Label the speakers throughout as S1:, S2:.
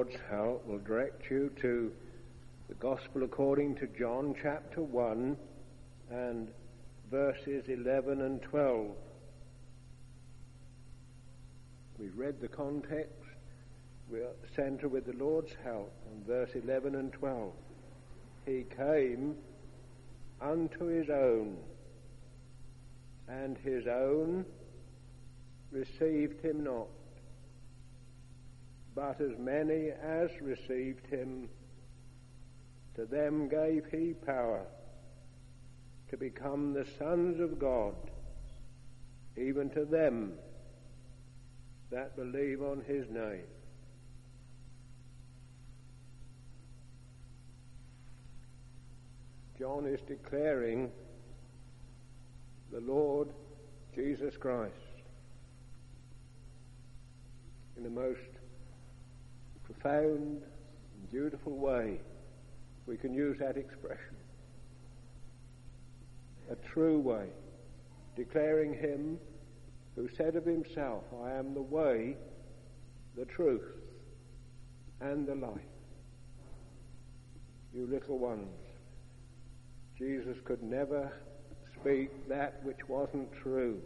S1: Lord's help, will direct you to the Gospel according to John chapter 1 and verses 11 and 12. We've read the context. We'll center with the Lord's help on verse 11 and 12. He came unto his own, and his own received him not. But as many as received him, to them gave he power to become the sons of God, even to them that believe on his name. John is declaring the Lord Jesus Christ in the most profound and beautiful way, we can use that expression. A true way, declaring him who said of himself, I am the way, the truth, and the life. You little ones, Jesus could never speak that which wasn't true,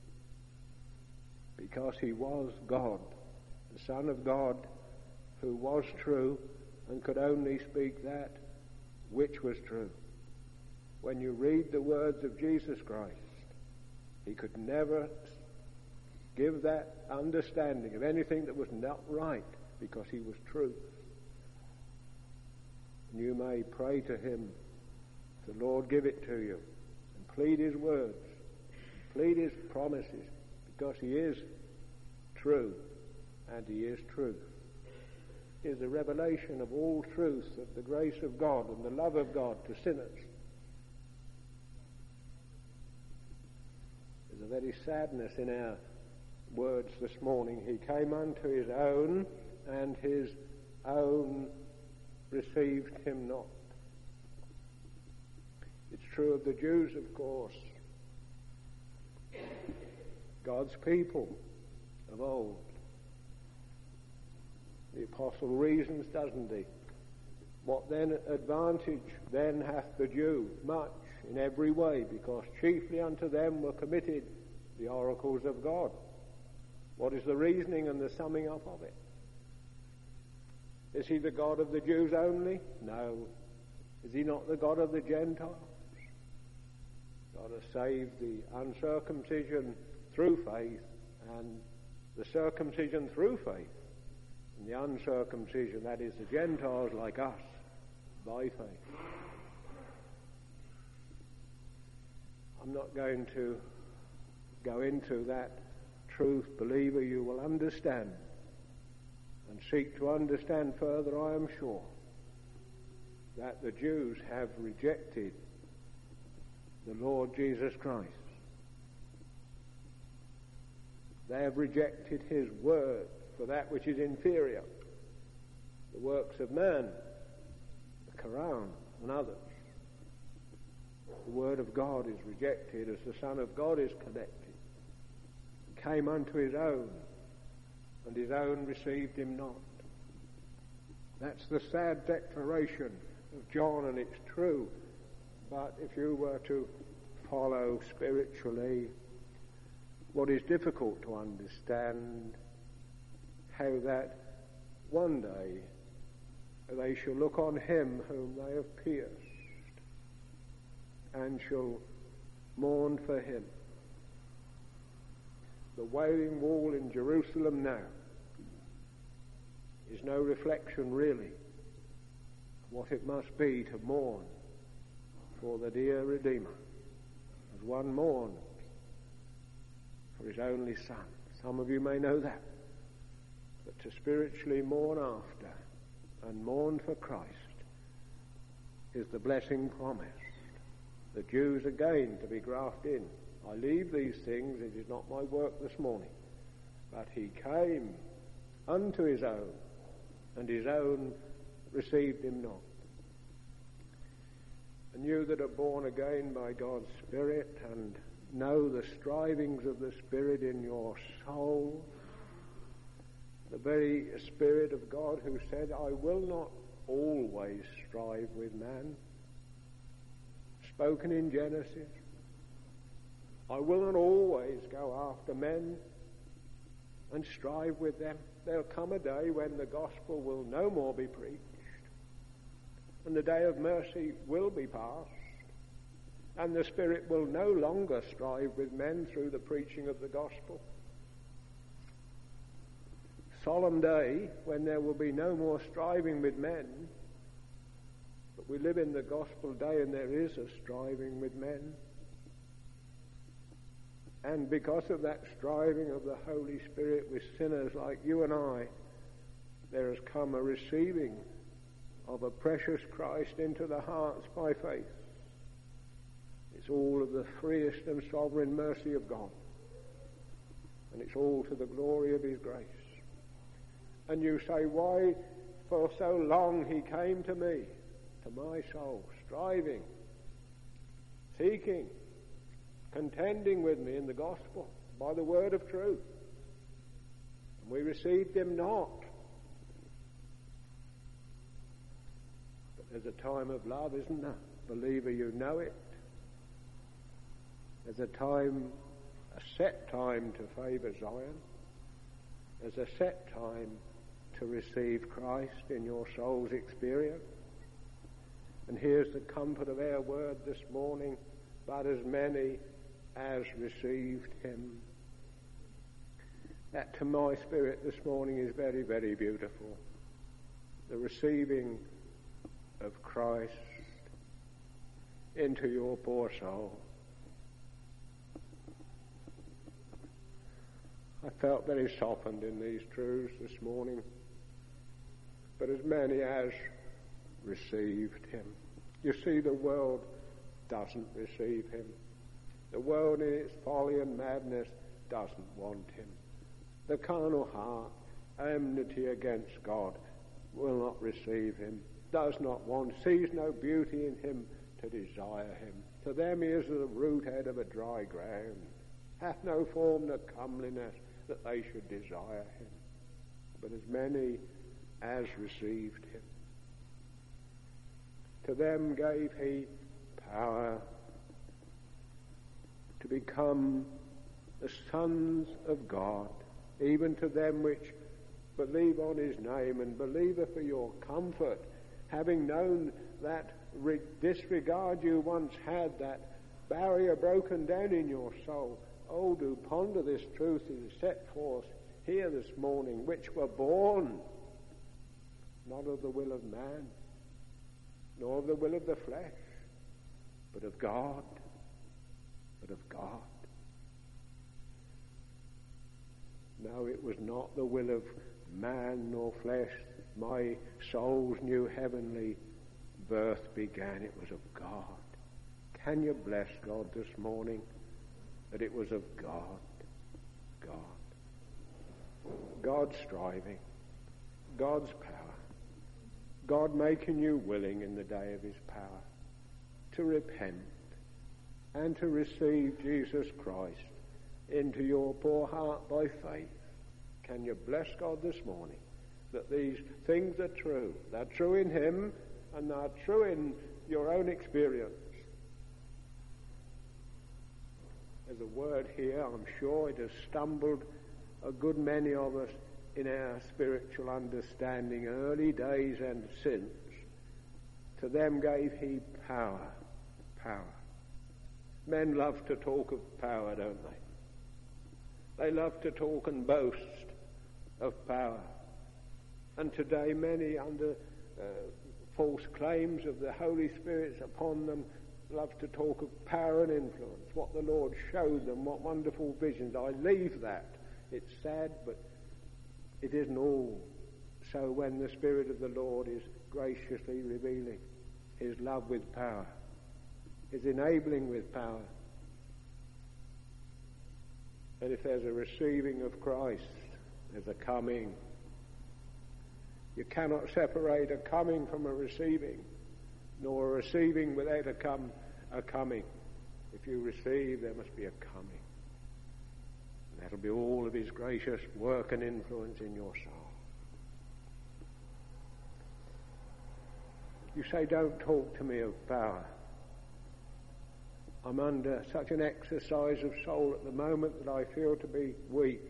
S1: because he was God, the Son of God, who was true and could only speak that which was true. When you read the words of Jesus Christ, he could never give that understanding of anything that was not right, because he was truth. And you may pray to him, the Lord give it to you, and plead his words, plead his promises, because he is true, and he is truth. He is the revelation of all truth, of the grace of God and the love of God to sinners. There's a very sadness in our words this morning. He came unto his own, and his own received him not. It's true of the Jews, of course, God's people of old. The apostle reasons, doesn't he? What then advantage then hath the Jew? Much, in every way, because chiefly unto them were committed the oracles of God. What is the reasoning and the summing up of it? Is he the God of the Jews only? No. Is he not the God of the Gentiles? God has saved the uncircumcision through faith, and the circumcision through faith, and the uncircumcision, that is the Gentiles like us, by faith. I'm not going to go into that truth, believer. You will understand and seek to understand further, I am sure, that the Jews have rejected the Lord Jesus Christ. They have rejected his word for that which is inferior, the works of man, the Quran and others. The word of God is rejected as the Son of God is connected. He came unto his own, and his own received him not. That's the sad declaration of John, and it's true. But if you were to follow spiritually what is difficult to understand, how that one day they shall look on him whom they have pierced, and shall mourn for him. The Wailing Wall in Jerusalem now is no reflection really of what it must be to mourn for the dear Redeemer, as one mourns for his only Son. Some of you may know that. But to spiritually mourn after and mourn for Christ is the blessing promised. The Jews again to be grafted in. I leave these things, it is not my work this morning. But he came unto his own, and his own received him not. And you that are born again by God's Spirit and know the strivings of the Spirit in your soul, The very Spirit of God who said, I will not always strive with man, spoken in Genesis. I will not always go after men and strive with them. There'll come a day when the gospel will no more be preached, and the day of mercy will be past, and the Spirit will no longer strive with men through the preaching of the gospel. Solemn day when there will be no more striving with men, but we live in the gospel day and there is a striving with men. And because of that striving of the Holy Spirit with sinners like you and I, there has come a receiving of a precious Christ into the hearts by faith. It's all of the freest and sovereign mercy of God. And it's all to the glory of his grace. And you say, why for so long he came to me, to my soul, striving, seeking, contending with me in the gospel by the word of truth. And we received him not. But there's a time of love, isn't there? Believer, you know it. There's a time, a set time to favour Zion. There's a set time to receive Christ in your soul's experience. And here's the comfort of our word this morning, but as many as received him. That to my spirit this morning is very, very beautiful. The receiving of Christ into your poor soul. I felt very softened in these truths this morning. But as many as received him. You see, the world doesn't receive him. The world in its folly and madness doesn't want him. The carnal heart, enmity against God, will not receive him, does not want, sees no beauty in him to desire him. To them he is the root head of a dry ground, hath no form nor comeliness that they should desire him. But as many as received him, to them gave he power to become the sons of God, even to them which believe on his name. And believer, for your comfort, having known that disregard you once had, that barrier broken down in your soul, oh, do ponder this truth that is set forth here this morning, which were born not of the will of man, nor of the will of the flesh, but of God, but of God. No, it was not the will of man nor flesh. My soul's new heavenly birth began. It was of God. Can you bless God this morning that it was of God? God. God's striving. God's power. God making you willing in the day of his power to repent and to receive Jesus Christ into your poor heart by faith. Can you bless God this morning that these things are true? They're true in him and they're true in your own experience. There's a word here, I'm sure it has stumbled a good many of us in our spiritual understanding, early days and since. To them gave he power. Power. Men love to talk of power, don't they? They love to talk and boast of power. And today many, under false claims of the Holy Spirit's upon them, love to talk of power and influence, what the Lord showed them, what wonderful visions. I leave that. It's sad, but it isn't all. So when the Spirit of the Lord is graciously revealing his love with power, his enabling with power, and if there's a receiving of Christ, there's a coming. You cannot separate a coming from a receiving, nor a receiving without a coming. If you receive, there must be a coming. And that'll be all of his gracious work and influence in your soul. You say, don't talk to me of power. I'm under such an exercise of soul at the moment that I feel to be weak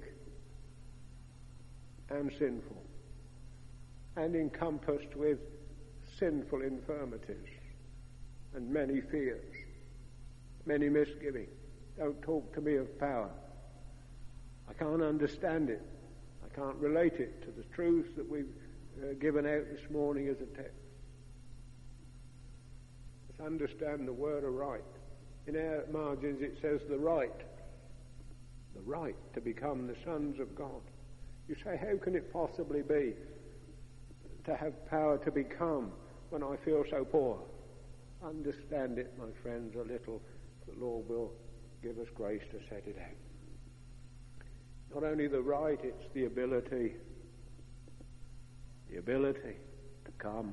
S1: and sinful and encompassed with sinful infirmities and many fears, many misgivings. Don't talk to me of power. I can't understand it. I can't relate it to the truth that we've given out this morning as a text. Let's understand the word aright. In our margins it says the right to become the sons of God. You say, how can it possibly be to have power to become when I feel so poor? Understand it, my friends, a little. The Lord will give us grace to set it out. Not only the right, it's the ability to come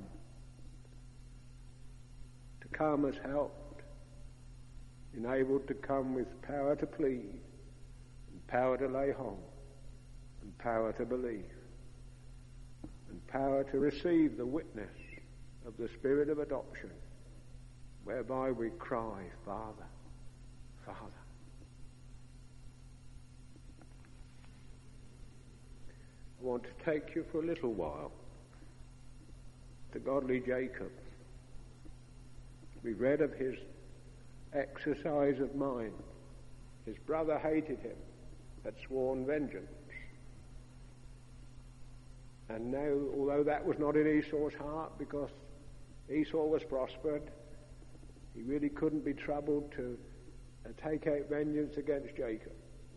S1: as helped, enabled to come with power to plead, and power to lay hold, and power to believe, and power to receive the witness of the Spirit of adoption, whereby we cry, Father, Father. I want to take you for a little while to godly Jacob. We read of his exercise of mind. His brother hated him, had sworn vengeance. And now, although that was not in Esau's heart, because Esau was prospered, he really couldn't be troubled to take out vengeance against Jacob.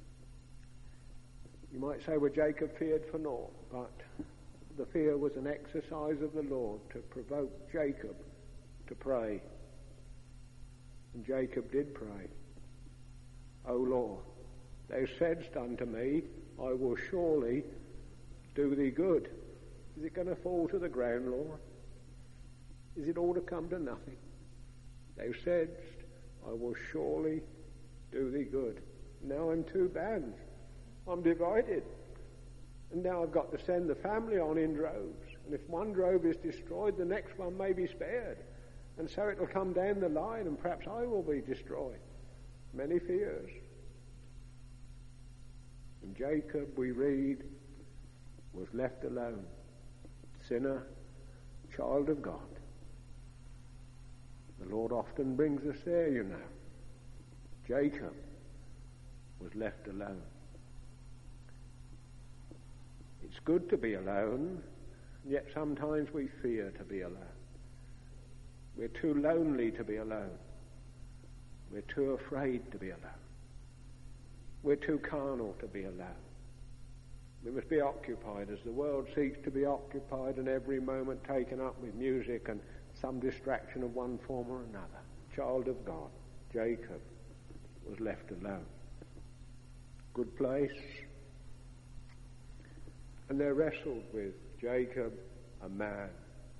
S1: You might say, well, Jacob feared for naught, but the fear was an exercise of the Lord to provoke Jacob to pray. And Jacob did pray. O Lord, thou saidst unto me, I will surely do thee good. Is it going to fall to the ground, Lord? Is it all to come to nothing? Thou saidst, I will surely do thee good. Now I'm two bands. I'm divided. And now I've got to send the family on in droves. And if one drove is destroyed, the next one may be spared. And so it'll come down the line and perhaps I will be destroyed. Many fears. And Jacob, we read, was left alone. Sinner, child of God. The Lord often brings us there, you know. Jacob was left alone. It's good to be alone, yet sometimes we fear to be alone. We're too lonely to be alone. We're too afraid to be alone. We're too carnal to be alone. We must be occupied as the world seeks to be occupied, and every moment taken up with music and some distraction of one form or another. Child of God, Jacob was left alone. Good place. And they wrestled with Jacob, a man.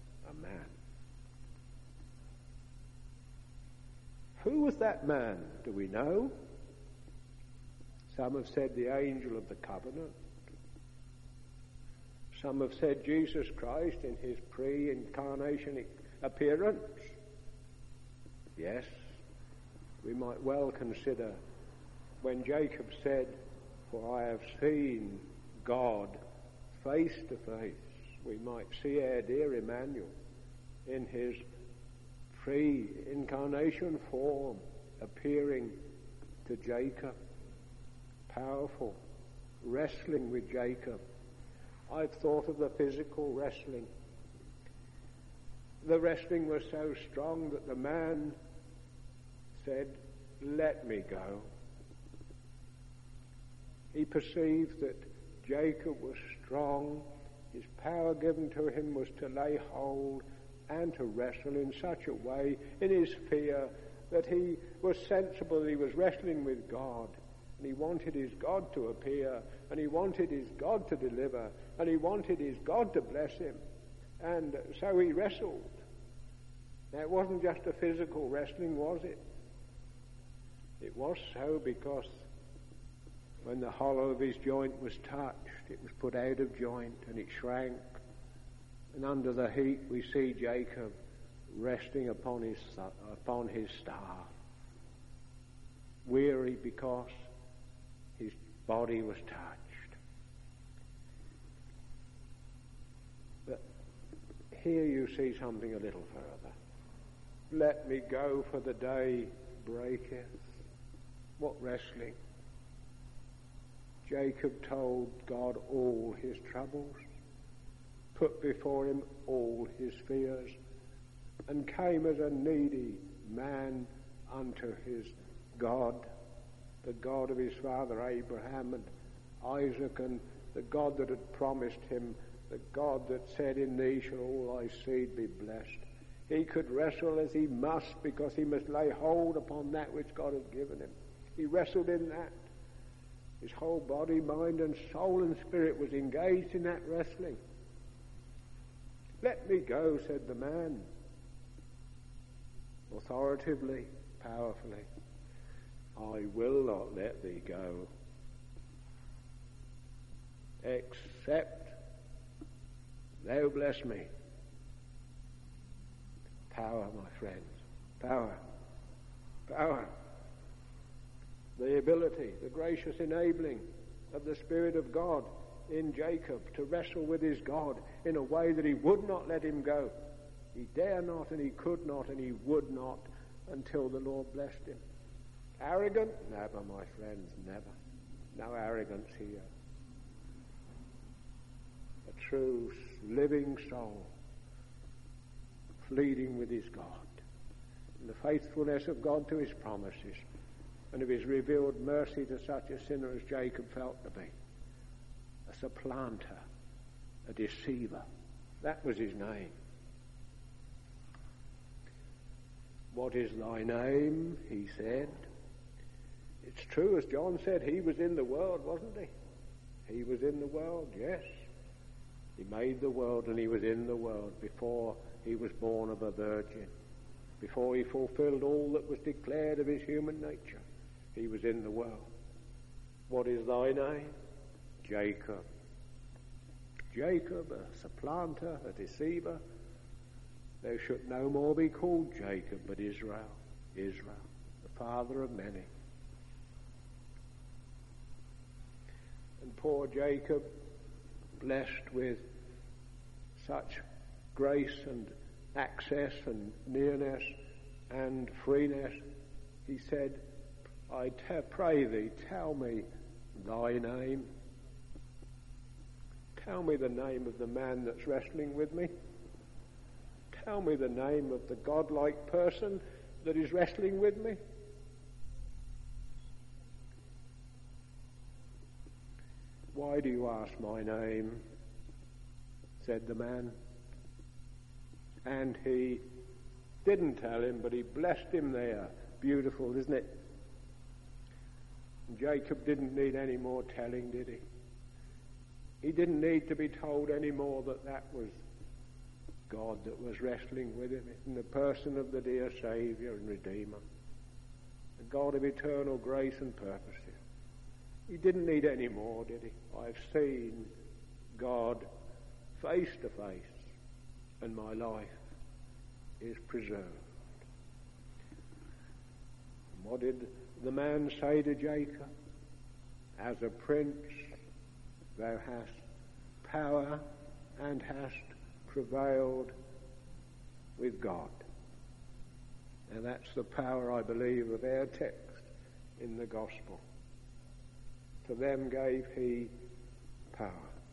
S1: Who was that man? Do we know? Some have said the angel of the covenant. Some have said Jesus Christ in his pre-incarnation appearance. Yes, we might well consider when Jacob said, for I have seen God face to face, we might see our dear Emmanuel in his pre-incarnation form appearing to Jacob. Powerful, wrestling with Jacob. I've thought of the physical wrestling. The wrestling was so strong that the man said, let me go. He perceived that Jacob was strong. His power given to him was to lay hold and to wrestle in such a way in his fear that he was sensible that he was wrestling with God. And he wanted his God to appear, and he wanted his God to deliver, and he wanted his God to bless him. And so he wrestled. Now it wasn't just a physical wrestling, was it? It was so because when the hollow of his joint was touched, it was put out of joint and it shrank. And under the heat we see Jacob resting upon his staff, weary because his body was touched. But here you see something a little further. Let me go, for the day breaketh. What wrestling? Jacob told God all his troubles, put before him all his fears, and came as a needy man unto his God, the God of his father Abraham and Isaac, and the God that had promised him, the God that said, in thee shall all thy seed be blessed. He could wrestle as he must, because he must lay hold upon that which God had given him. He wrestled in that. His whole body, mind and soul and spirit was engaged in that wrestling. Let me go, said the man, authoritatively, powerfully. I will not let thee go, except thou bless me. Power, my friends, power, power. The ability, the gracious enabling of the Spirit of God in Jacob to wrestle with his God in a way that he would not let him go. He dare not, and he could not, and he would not until the Lord blessed him. Arrogant? Never, my friends, never. No arrogance here. A true living soul pleading with his God, and the faithfulness of God to his promises, and of his revealed mercy to such a sinner as Jacob felt to be. A supplanter, a deceiver. That was his name. What is thy name? He said. It's true, as John said, he was in the world, wasn't he? He was in the world, yes. He made the world, and he was in the world before he was born of a virgin, before he fulfilled all that was declared of his human nature. He was in the world. What is thy name? Jacob. Jacob, a supplanter, a deceiver. Thou shalt no more be called Jacob, but Israel. Israel, the father of many. And poor Jacob, blessed with such grace and access and nearness and freeness, he said, I pray thee, tell me thy name. Tell me the name of the man that's wrestling with me. Tell me the name of the godlike person that is wrestling with me. Why do you ask my name? Said the man. And he didn't tell him, but he blessed him there. Beautiful, isn't it? And Jacob didn't need any more telling, did he? He didn't need to be told any more that that was God that was wrestling with him in the person of the dear Saviour and Redeemer, the God of eternal grace and purposes. He didn't need any more, did he? I've seen God face to face, and my life is preserved. And what did the man say to Jacob? As a prince thou hast power and hast prevailed with God. And that's the power, I believe, of our text in the gospel. To them gave he power.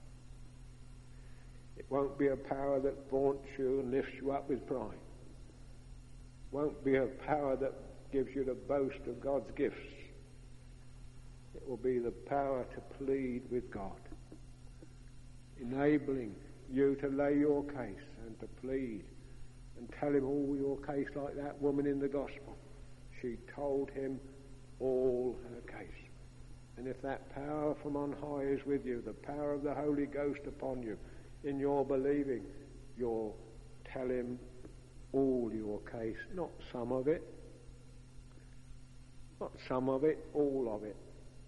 S1: It won't be a power that vaunts you and lifts you up with pride. It won't be a power that gives you the boast of God's gifts. It will be the power to plead with God, enabling you to lay your case and to plead and tell him all your case, like that woman in the gospel. She told him all her case. And if that power from on high is with you, the power of the Holy Ghost upon you, in your believing, you'll tell him all your case, not some of it. Not some of it, all of it.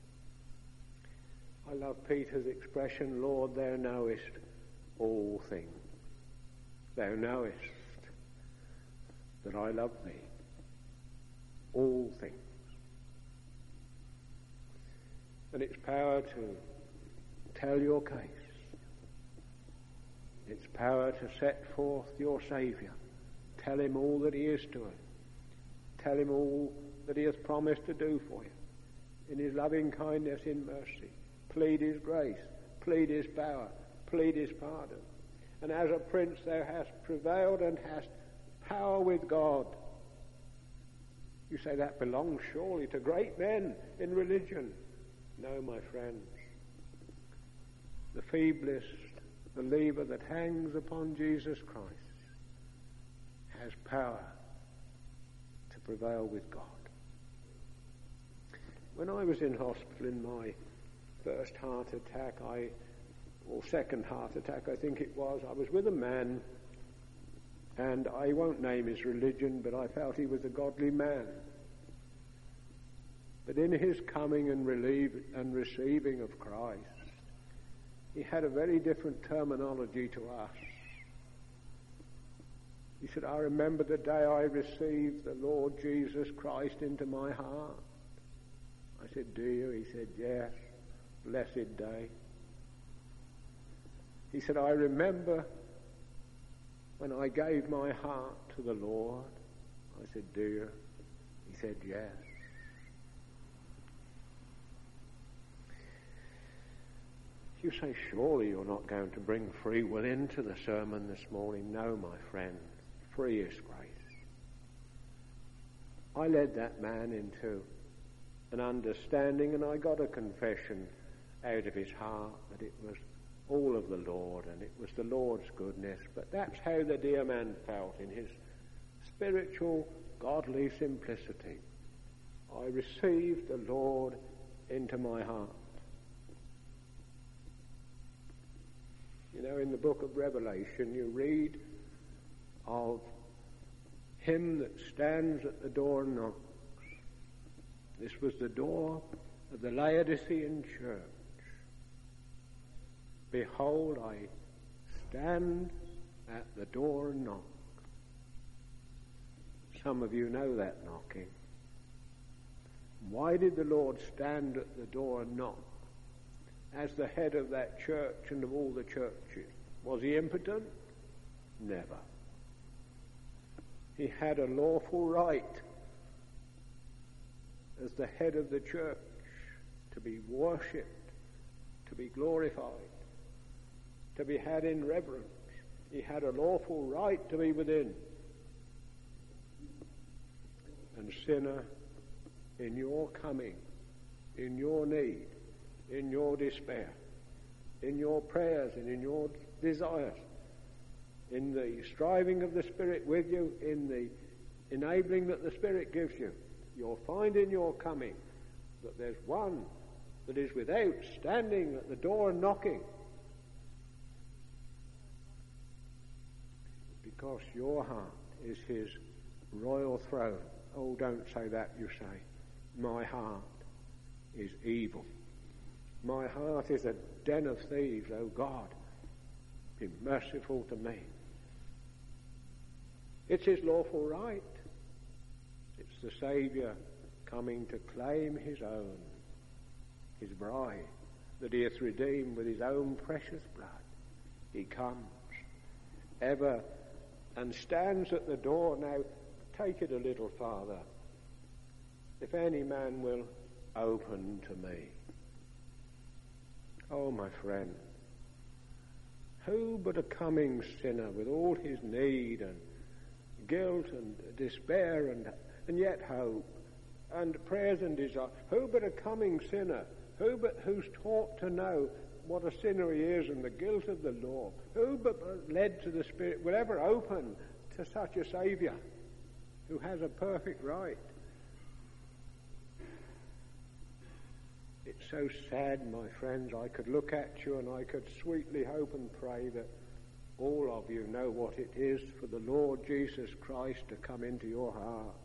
S1: I love Peter's expression, Lord, thou knowest all things. Thou knowest. that I love thee. All things. And it's power to tell your case. It's power to set forth your Saviour. Tell him all that he is to us. Tell him all that he has promised to do for you. In his loving kindness, in mercy. Plead his grace. Plead his power. Plead his pardon. And as a prince thou hast prevailed and hast power with God. You say that belongs surely to great men in religion. No, my friends. The feeblest believer that hangs upon Jesus Christ has power to prevail with God. When I was in hospital in my first heart attack, or second heart attack I think it was, I was with a man, and I won't name his religion, but I felt he was a godly man. But in his coming and receiving of Christ, he had a very different terminology to us. He said, I remember the day I received the Lord Jesus Christ into my heart. I said, do you? He said, yes. Blessed day. He said, I remember when I gave my heart to the Lord. I said, do you? He said, yes. You say, surely you're not going to bring free will into the sermon this morning. No, my friend. Free is grace. I led that man into an understanding, and I got a confession out of his heart that it was all of the Lord, and it was the Lord's goodness. But that's how the dear man felt in his spiritual, godly simplicity. I received the Lord into my heart. You know, in the book of Revelation, you read of him that stands at the door and knocks. This was the door of the Laodicean church. Behold, I stand at the door and knock. Some of you know that knocking. Why did the Lord stand at the door and knock? As the head of that church and of all the churches. Was he impotent? Never. He had a lawful right as the head of the church to be worshipped, to be glorified, to be had in reverence. He had a lawful right to be within. And sinner, in your coming, in your need, in your despair, in your prayers and in your desires, in the striving of the Spirit with you, in the enabling that the Spirit gives you, you'll find in your coming that there's one that is without, standing at the door and knocking. Because your heart is his royal throne. Oh, don't say that, you say. My heart is evil. My heart is a den of thieves, O God. Be merciful to me. It's his lawful right. It's the Saviour coming to claim his own, his bride, that he hath redeemed with his own precious blood. He comes ever and stands at the door. Now, take it a little farther. If any man will open to me. Oh, my friend, who but a coming sinner with all his need and guilt and despair and yet hope and prayers and desire, who but a coming sinner, who's taught to know what a sinner he is and the guilt of the law, who but led to the Spirit will ever open to such a Saviour who has a perfect right? It's so sad, my friends. I could look at you and I could sweetly hope and pray that all of you know what it is for the Lord Jesus Christ to come into your heart.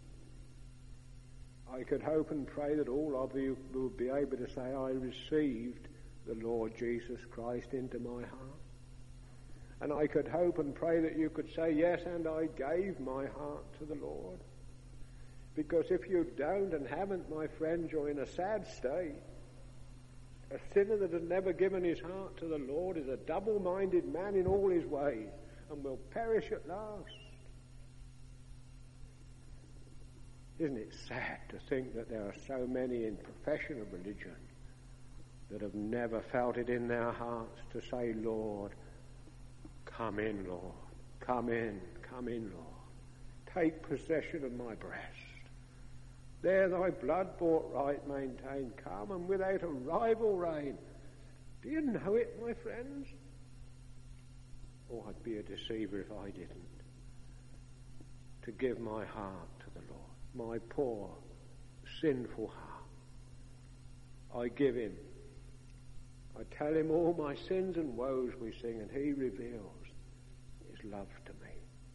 S1: I could hope and pray that all of you will be able to say, I received the Lord Jesus Christ into my heart. And I could hope and pray that you could say, yes, and I gave my heart to the Lord. Because if you don't and haven't, my friends, you're in a sad state. A sinner that has never given his heart to the Lord is a double-minded man in all his ways and will perish at last. Isn't it sad to think that there are so many in profession of religion that have never felt it in their hearts to say, Lord, come in, Lord. Come in, Lord. Take possession of my breast. There thy blood-bought right maintain. Come and without a rival reign. Do you know it, my friends? Oh, I'd be a deceiver if I didn't. To give my heart to the Lord, my poor, sinful heart. I give him. I tell him all my sins and woes, we sing, and he reveals his love to me.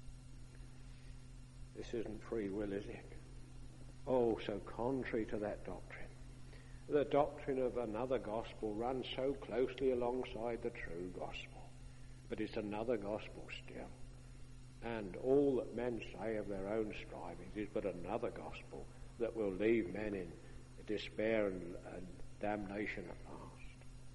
S1: This isn't free will, is it? Oh, so contrary to that doctrine. The doctrine of another gospel runs so closely alongside the true gospel. But it's another gospel still. And all that men say of their own strivings is but another gospel that will leave men in despair and damnation at last.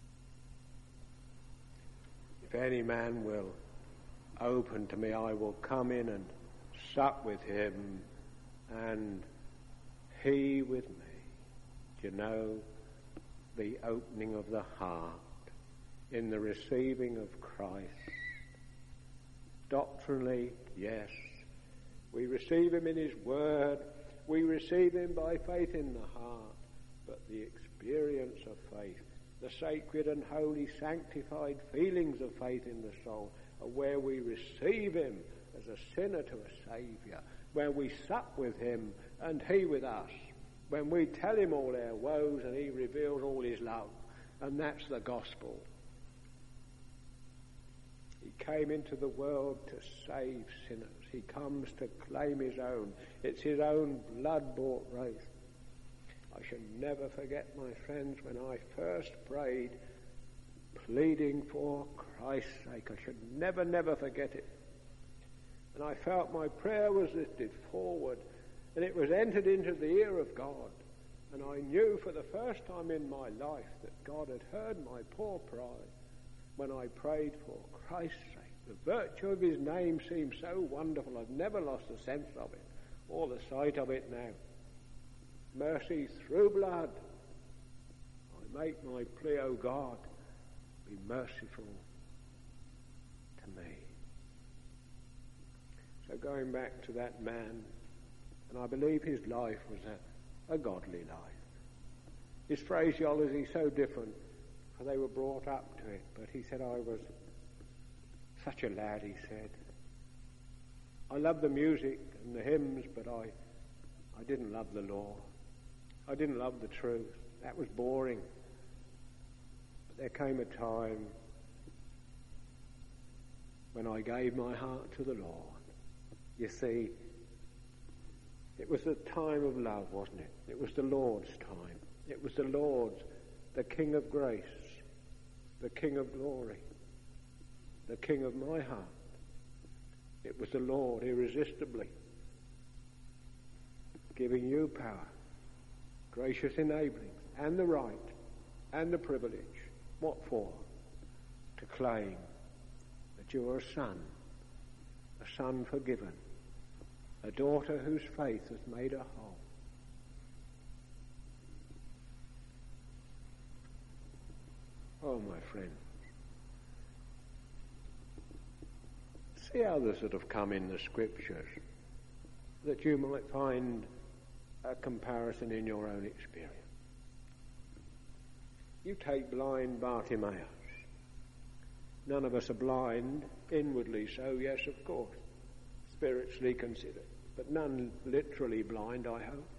S1: If any man will open to me, I will come in and sup with him and he with me. Do you know the opening of the heart in the receiving of Christ? Doctrinally, yes. We receive him in his word. We receive him by faith in the heart. But the experience of faith, the sacred and holy sanctified feelings of faith in the soul, are where we receive him as a sinner to a Saviour, where we sup with him and he with us, when we tell him all our woes and he reveals all his love. And that's the gospel. He came into the world to save sinners. He comes to claim his own. It's his own blood-bought race. I shall never forget, my friends, when I first prayed, pleading for Christ's sake. I should never forget it. And I felt my prayer was lifted forward, and it was entered into the ear of God. And I knew for the first time in my life that God had heard my poor cry when I prayed for Christ's sake. The virtue of his name seemed so wonderful. I've never lost the sense of it or the sight of it now. Mercy through blood. I make my plea, O God, be merciful to me. So going back to that man, and I believe his life was a godly life. His phraseology is so different, for they were brought up to it. But he said, I was such a lad, he said. I loved the music and the hymns, but I didn't love the law. I didn't love the truth. That was boring. But there came a time when I gave my heart to the Lord. You see, it was a time of love, wasn't it? It was the Lord's time. It was the Lord's, the King of grace, the King of glory, the King of my heart. It was the Lord irresistibly giving you power, gracious enabling, and the right, and the privilege. What for? To claim that you are a son forgiven, a daughter whose faith has made her whole. Oh, my friend, see others that have come in the Scriptures that you might find a comparison in your own experience. You take blind Bartimaeus. None of us are blind, inwardly so, yes, of course, spiritually considered, but none literally blind, I hope.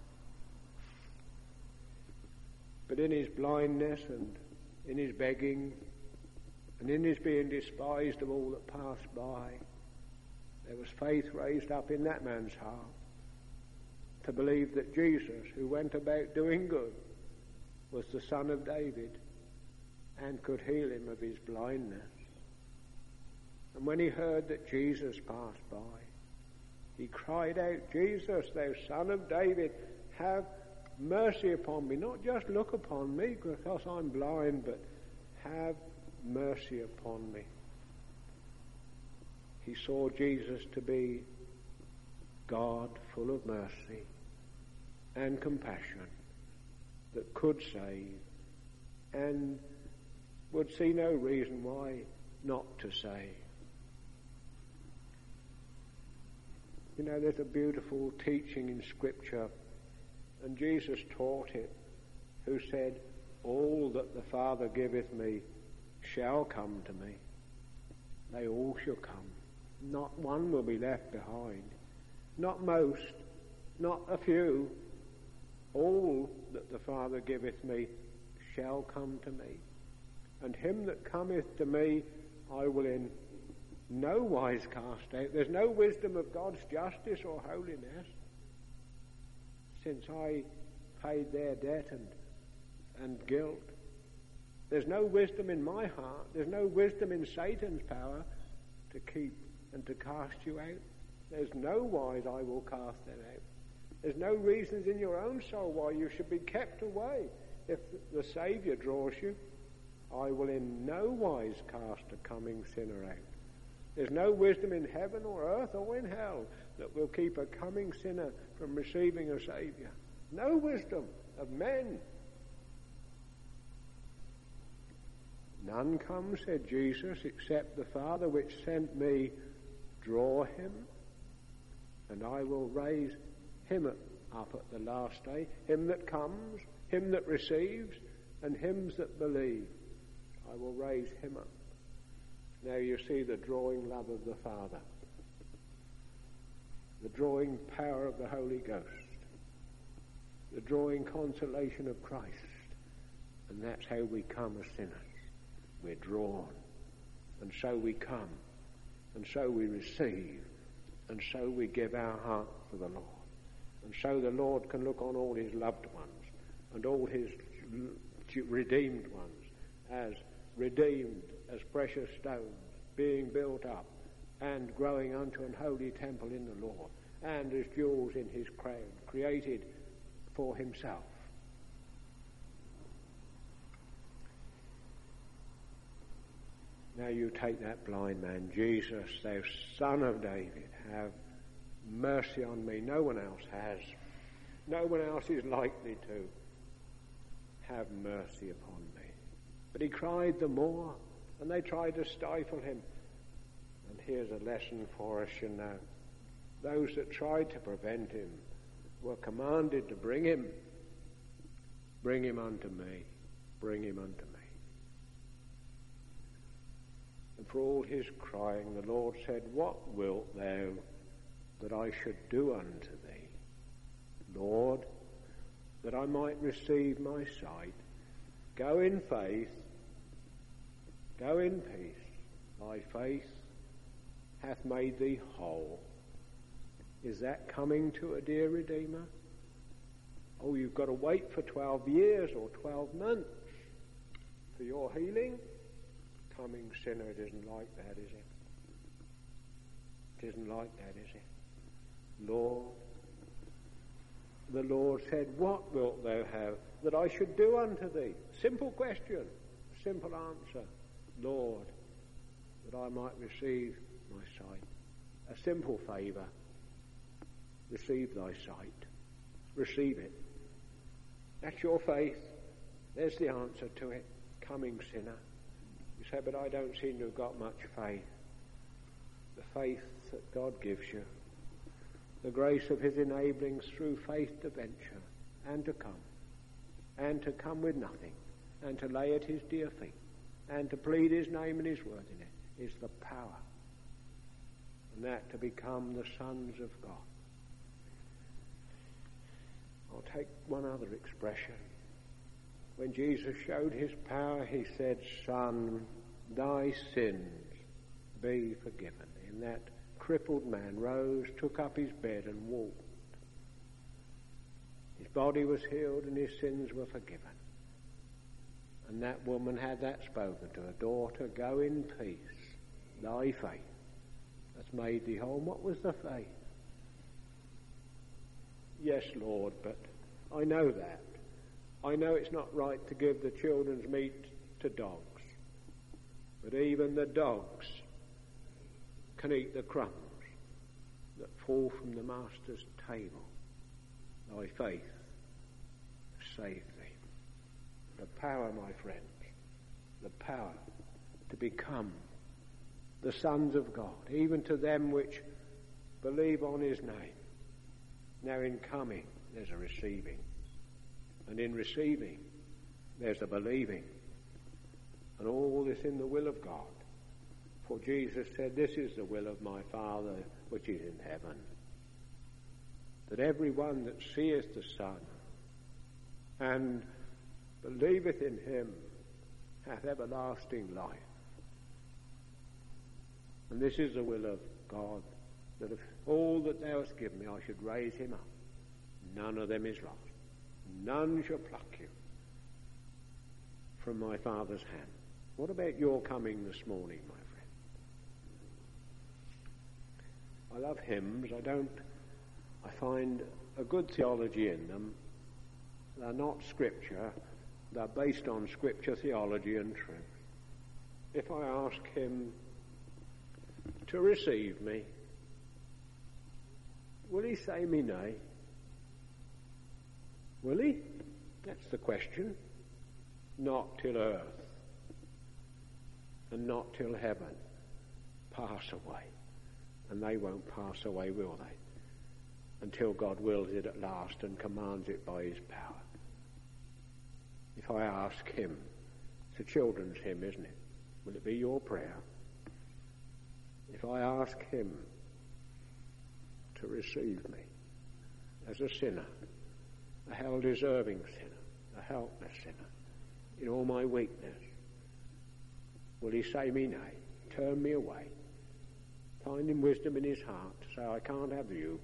S1: But in his blindness and in his begging and in his being despised of all that passed by, there was faith raised up in that man's heart to believe that Jesus, who went about doing good, was the Son of David and could heal him of his blindness. And when he heard that Jesus passed by, he cried out, Jesus, thou Son of David, have mercy upon me. Not just look upon me because I'm blind, but have mercy upon me. He saw Jesus to be God full of mercy and compassion that could save and would see no reason why not to save. You know, there's a beautiful teaching in Scripture, and Jesus taught it, who said, all that the Father giveth me shall come to me. They all shall come. Not one will be left behind. Not most, not a few. All that the Father giveth me shall come to me. And him that cometh to me I will in no wise cast out. There's no wisdom of God's justice or holiness, since I paid their debt and guilt. There's no wisdom in my heart. There's no wisdom in Satan's power to keep and to cast you out. There's no wise I will cast them out. There's no reasons in your own soul why you should be kept away. If the Saviour draws you, I will in no wise cast a coming sinner out. There's no wisdom in heaven or earth or in hell that will keep a coming sinner from receiving a Saviour. No wisdom of men. None comes, said Jesus, except the Father which sent me draw him, and I will raise him up at the last day. Him that comes, him that receives, and him that believe, I will raise him up. Now you see the drawing love of the Father, the drawing power of the Holy Ghost, the drawing consolation of Christ. And that's how we come as sinners. We're drawn, and so we come, and so we receive, and so we give our heart for the Lord. And so the Lord can look on all his loved ones and all his redeemed ones as redeemed, as precious stones, being built up and growing unto an holy temple in the Lord, and as jewels in his crown, created for himself. Now you take that blind man, Jesus, thou Son of David, have mercy on me. No one else has. No one else is likely to. Have mercy upon me. But he cried the more, and they tried to stifle him. And here's a lesson for us, you know. Those that tried to prevent him were commanded to bring him unto me, bring him unto me. And for all his crying, the Lord said, what wilt thou that I should do unto thee? Lord, that I might receive my sight. Go in faith, go in peace. Thy faith hath made thee whole. Is that coming to a dear Redeemer? Oh, you've got to wait for 12 years or 12 months for your healing? Coming sinner, it isn't like that, is it? It isn't like that, is it? Lord, the Lord said, what wilt thou have that I should do unto thee? Simple question, simple answer. Lord, that I might receive my sight. A simple favour. Receive thy sight. Receive it. That's your faith. There's the answer to it. Coming sinner. You say, but I don't seem to have got much faith. The faith that God gives you. The grace of his enablings through faith to venture and to come with nothing, and to lay at his dear feet, and to plead his name and his word in it, is the power. And that to become the sons of God. I'll take one other expression. When Jesus showed his power, he said, Son, thy sins be forgiven. And that crippled man rose, took up his bed and walked. His body was healed and his sins were forgiven. And that woman had that spoken to her, daughter, go in peace. Thy faith that's made thee whole. And what was the faith? Yes, Lord, but I know that. I know it's not right to give the children's meat to dogs. But even the dogs can eat the crumbs that fall from the Master's table. Thy faith saved thee. The power, my friends, the power to become the sons of God, even to them which believe on his name. Now in coming, there's a receiving. And in receiving, there's a believing. And all this in the will of God. For Jesus said, this is the will of my Father which is in heaven, that every one that seeth the Son and believeth in him hath everlasting life. And this is the will of God, that of all that thou hast given me I should raise him up. None of them is lost. None shall pluck you from my Father's hand. What about your coming this morning, my friend? I love hymns. I find a good theology in them. They're not scripture. They're based on scripture, theology and truth. If I ask him to receive me, will he say me nay? Will he? That's the question. Not till earth and not till heaven pass away. And they won't pass away, will they? Until God wills it at last and commands it by his power. If I ask him, it's a children's hymn, isn't it? Will it be your prayer? If I ask him to receive me as a sinner, a hell-deserving sinner, a helpless sinner, in all my weakness, will he say me nay, turn me away, find him wisdom in his heart to say, I can't have you.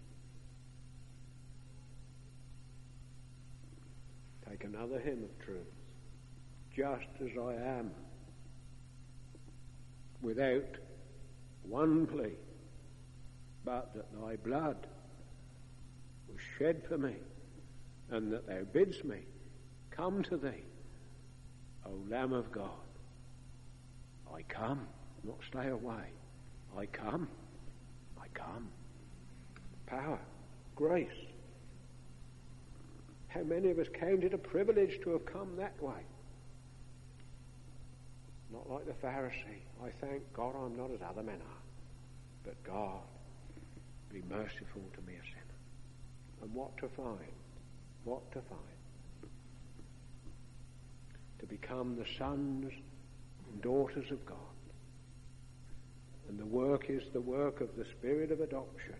S1: Take another hymn of truth, just as I am, without one plea, but that thy blood was shed for me, and that thou bidst me come to thee, O Lamb of God. I come, not stay away. I come. I come. Power, grace. How many of us count it a privilege to have come that way? Not like the Pharisee. I thank God I'm not as other men are. But God, be merciful to me, a sinner. And what to find? What to find? To become the sons and daughters of God. And the work is the work of the Spirit of adoption.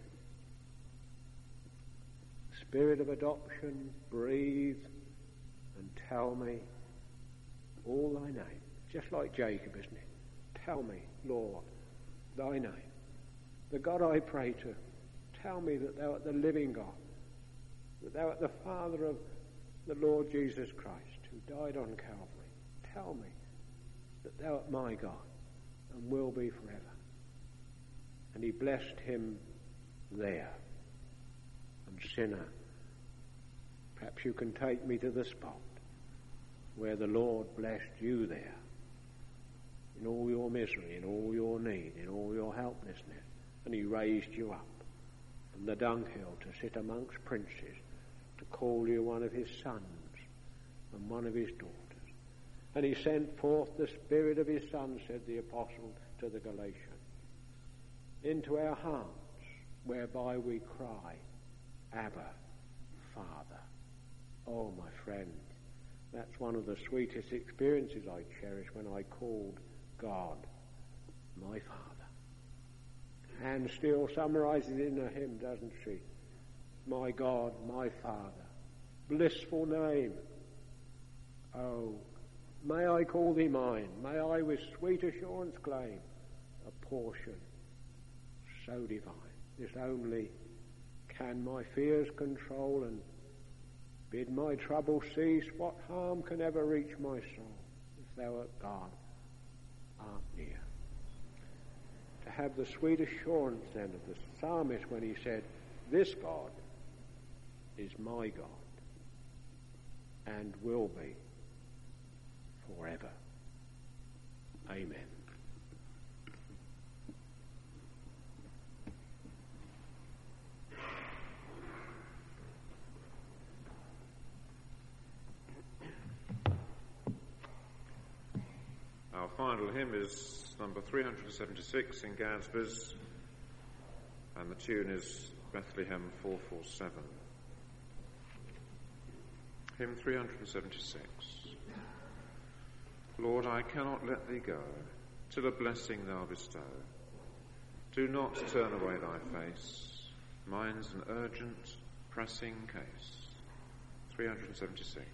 S1: Spirit of adoption, breathe and tell me all thy name. Just like Jacob, isn't it? Tell me, Lord, thy name. The God I pray to, tell me that thou art the living God, that thou art the Father of the Lord Jesus Christ, who died on Calvary. Tell me that thou art my God and will be forever. And he blessed him there. And sinner, perhaps you can take me to the spot where the Lord blessed you there, in all your misery, in all your need, in all your helplessness, and he raised you up from the dunghill to sit amongst princes, to call you one of his sons and one of his daughters. And he sent forth the Spirit of his Son, said the apostle to the Galatians, into our hearts, whereby we cry, Abba, Father. Oh, my friend, that's one of the sweetest experiences I cherish, when I called God my Father. Anne Steele summarizes it in a hymn, doesn't she? My God, my Father, blissful name. Oh, may I call thee mine, may I with sweet assurance claim a portion so divine. This only can my fears control, and bid my trouble cease. What harm can ever reach my soul, if thou art God, art near? to have the sweet assurance then of the psalmist when he said, "This God is my God and will be forever. Amen."
S2: Our final hymn is number 376 in Gadsby's, and the tune is Bethlehem 447. Hymn 376. Lord, I cannot let thee go till a blessing thou bestow. Do not turn away thy face. Mine's an urgent, pressing case. 376.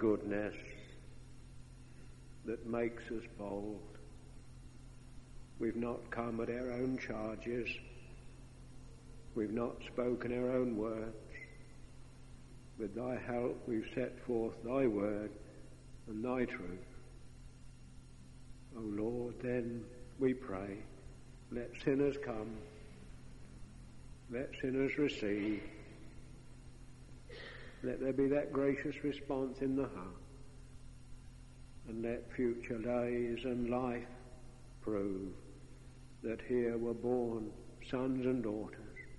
S1: goodness that makes us bold. We've not come at our own charges. We've not spoken our own words. With thy help we've set forth thy word and thy truth. O Lord, then we pray, let sinners come, let sinners receive, let there be that gracious response in the heart, and let future days and life prove that here were born sons and daughters.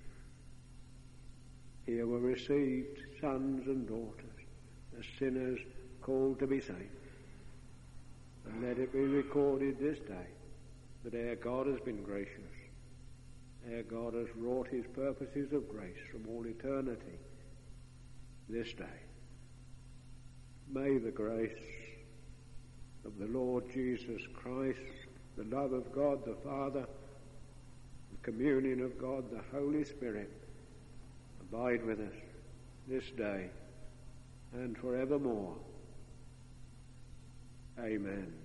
S1: Here were received sons and daughters as sinners called to be saved. And let it be recorded this day that our God has been gracious. Our God has wrought his purposes of grace from all eternity this day. May the grace of the Lord Jesus Christ, the love of God the Father, the communion of God the Holy Spirit abide with us this day and forevermore. Amen.